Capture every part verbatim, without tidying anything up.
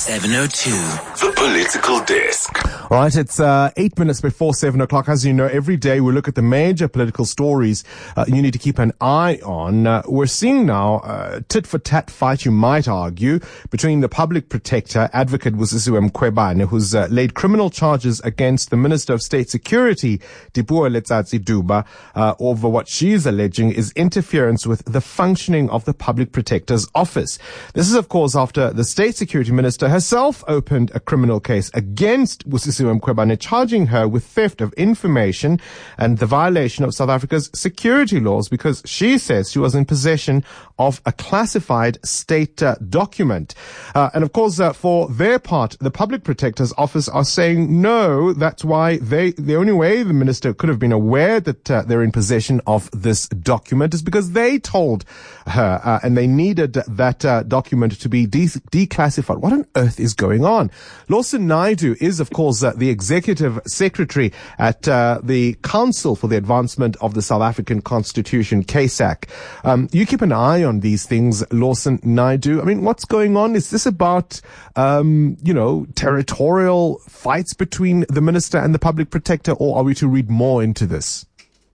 seven oh two. The Political Desk. All right, it's uh, eight minutes before seven o'clock. As you know, every day we look at the major political stories uh, you need to keep an eye on. Uh, we're seeing now a tit-for-tat fight, you might argue, between the public protector, Advocate Busisiwe Mkhwebane, who's uh, laid criminal charges against the Minister of State Security, Dipuo Letsatsi Duba, uh, over what she's alleging is interference with the functioning of the public protector's office. This is, of course, after the State Security Minister herself opened a criminal case against Busisiwe Mkhwebane, charging her with theft of information and the violation of South Africa's security laws because she says she was in possession of a classified state uh, document. Uh, and of course, uh, for their part, the Public Protector's Office are saying no, that's why they, the only way the minister could have been aware that uh, they're in possession of this document is because they told her, uh, and they needed that uh, document to be de- declassified. What on earth is going on? Lawson Naidoo is, of course, uh, the executive secretary at uh, the Council for the Advancement of the South African Constitution, K S A C. Um, you keep an eye on these things, Lawson Naidoo. I mean, what's going on? Is this about, um, you know, territorial fights between the minister and the public protector, or are we to read more into this?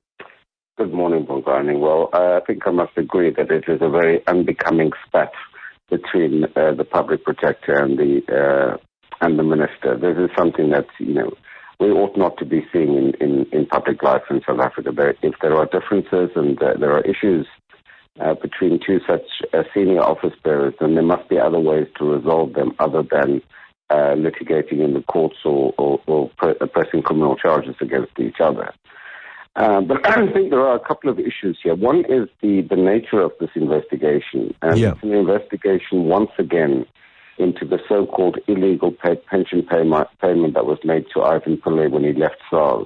Good morning, Bongani. Well, uh, I think I must agree that it is a very unbecoming spat between uh, the public protector and the uh, and the minister. This is something that, you know, we ought not to be seeing in, in, in public life in South Africa. There, if there are differences and uh, there are issues uh, between two such uh, senior office bearers, then there must be other ways to resolve them other than uh, litigating in the courts or, or, or pre- pressing criminal charges against each other. Uh, but I think there are a couple of issues here. One is the, the nature of this investigation. And yeah. It's an investigation, once again, into the so-called illegal pay, pension payment, payment that was made to Ivan Pillay when he left SARS.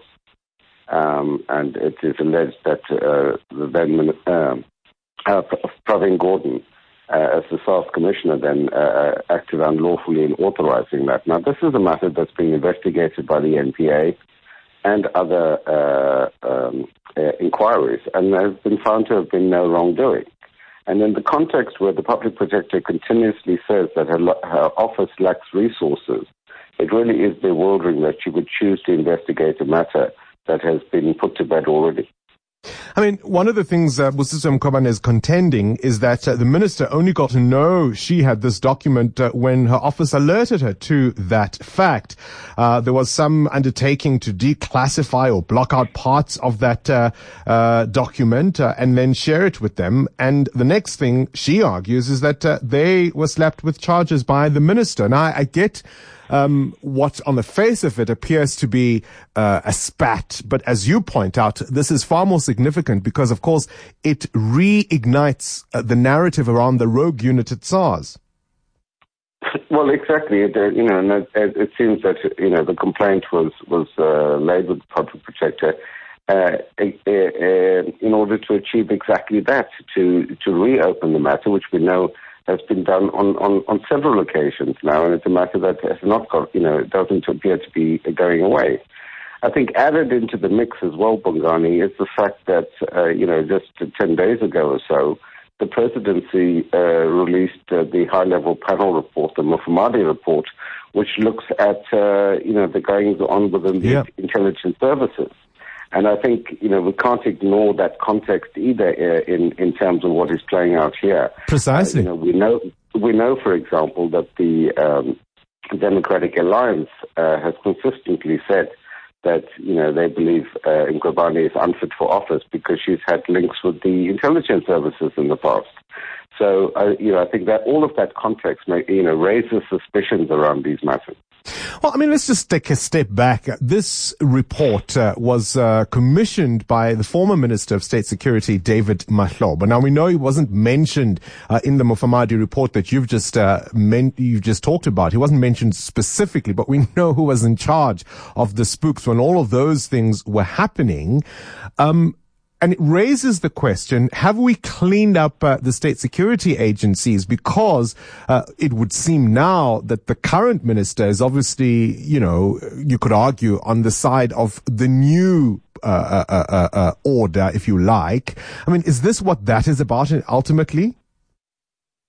Um, and it is alleged that uh, the then uh, uh, Pravin Gordon, uh, as the SARS commissioner, then uh, acted unlawfully in authorizing that. Now, this is a matter that's being investigated by the N P A and other uh, um, uh, inquiries, and there has been found to have been no wrongdoing. And in the context where the public protector continuously says that her, her office lacks resources, it really is bewildering that she would choose to investigate a matter that has been put to bed already. I mean, one of the things uh, Busisiwe Mkhwebane is contending is that uh, the minister only got to know she had this document uh, when her office alerted her to that fact. Uh, there was some undertaking to declassify or block out parts of that uh, uh, document uh, and then share it with them. And the next thing she argues is that uh, they were slapped with charges by the minister. Now, I, I get Um, what on the face of it appears to be uh, a spat. But as you point out, this is far more significant because, of course, it reignites uh, the narrative around the rogue unit at SARS. Well, exactly. It, uh, you know, and it, it seems that, you know, the complaint was, was uh, laid with the public protector uh, uh, uh, in order to achieve exactly that, to, to reopen the matter, which we know has been done on, on, on several occasions now, and it's a matter that has not got, you know, it doesn't appear to be going away. I think added into the mix as well, Bongani, is the fact that, uh, you know, just ten days ago or so, the presidency uh, released uh, the high-level panel report, the Mufamadi report, which looks at, uh, you know, the goings on within the yeah. intelligence services. And I think, you know, we can't ignore that context either uh, in, in terms of what is playing out here. Precisely. Uh, you know, we know, we know, for example, that the um, Democratic Alliance uh, has consistently said that, you know, they believe uh, Mkhwebane is unfit for office because she's had links with the intelligence services in the past. So, uh, you know, I think that all of that context, may, you know, raises suspicions around these matters. Well, I mean, let's just take a step back. This report uh, was uh, commissioned by the former Minister of State Security, David Mahlobo. Now, we know he wasn't mentioned uh, in the Mufamadi report that you've just uh, men- you've just talked about. He wasn't mentioned specifically, but we know who was in charge of the spooks when all of those things were happening. Um, And it raises the question, have we cleaned up uh, the state security agencies? Because uh, it would seem now that the current minister is obviously, you know, you could argue on the side of the new uh, uh, uh, uh, order, if you like. I mean, is this what that is about ultimately?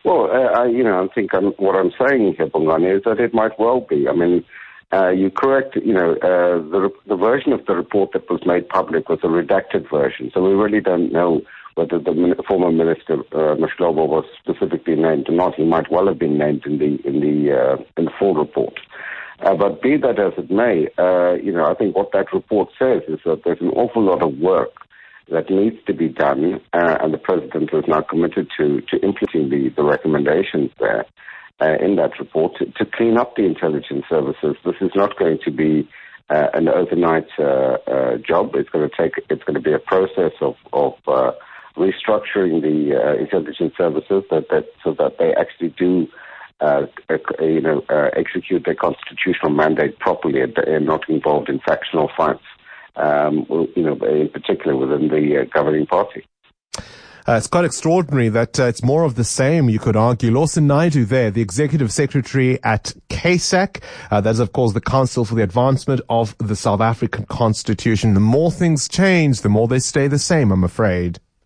Well, uh, I, you know, I think I'm, what I'm saying here, Bongani, is that it might well be. I mean, uh, you correct, you know, uh, the, the version of the report that was made public was a redacted version, so we really don't know whether the min- former minister, uh, Mashlobo, was specifically named or not. He might well have been named in the in the uh, in the full report. Uh, but be that as it may, uh, you know, I think what that report says is that there's an awful lot of work that needs to be done, uh, and the president is now committed to, to implementing the, the recommendations there uh, in that report to, to clean up the intelligence services. This is not going to be uh, an overnight uh, uh, job. It's going to take. It's going to be a process of of uh, restructuring the uh, intelligence services that, that so that they actually do. Uh, uh, you know, uh, execute their constitutional mandate properly and, and not involved in factional fights. Um, you know, in particular within the uh, governing party. Uh, it's quite extraordinary that uh, it's more of the same, you could argue. Lawson Naidoo there, the Executive Secretary at C A S A C. Uh, that is, of course, the Council for the Advancement of the South African Constitution. The more things change, the more they stay the same, I'm afraid.